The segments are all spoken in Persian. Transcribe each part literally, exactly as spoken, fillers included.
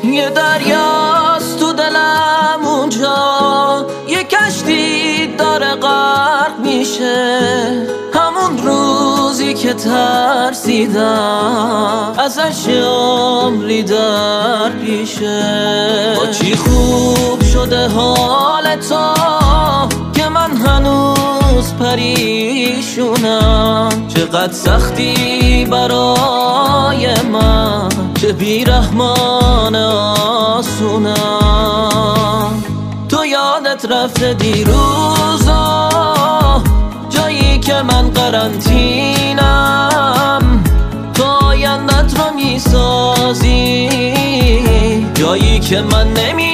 یه دریاست تو دلم اونجا، یه کشتی داره غرق میشه. همون روزی که ترسیدم ازش عمری در پیشه. با چی خوب شده حال تو که من هنوز پریشونم. چقدر سختی برای من که بیرحمان آسونم. تو یادت رفته دیروزا جایی که من قرنطینم، تو آیندت رو میسازی جایی که من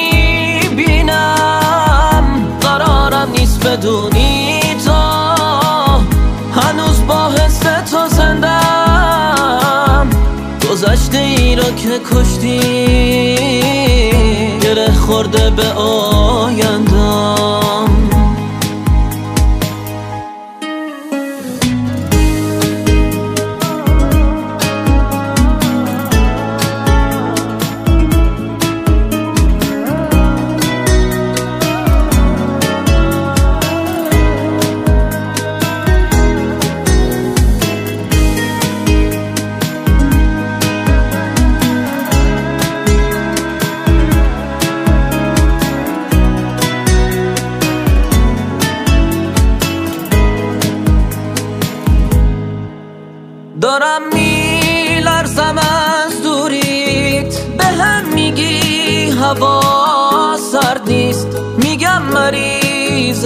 نمیبینم. قرارم نیست بدونی تو هنوز با حس تو زندم. گذشته ای رو که کشتی گره خورده به آیندم. دارم میلرزم از دوریت، به هم میگی هوا سرد نیست، میگم مریض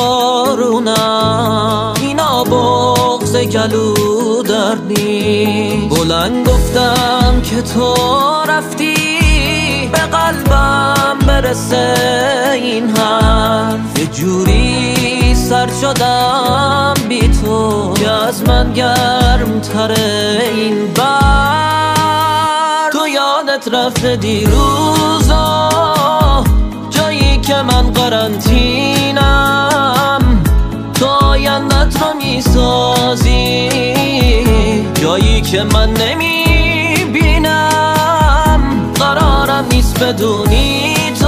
بارونم، اینا بغض گلو درد نیست. بلند گفتم که تو رفتی به قلبم برسه این حرف. یه جوری سر شدم بی تو که از من گرم تره این برف. تو یادت رفته دیروزا جایی که من قرنطینم، تو آیندت رو میسازی جایی که من نمیبینم. قرارم نیست بدونی تو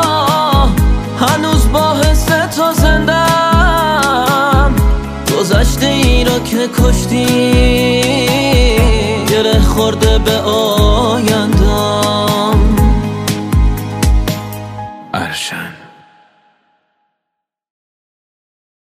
هنوز با حس تو زندم. گذشته ای رو که کشتی گره خورده به آینده.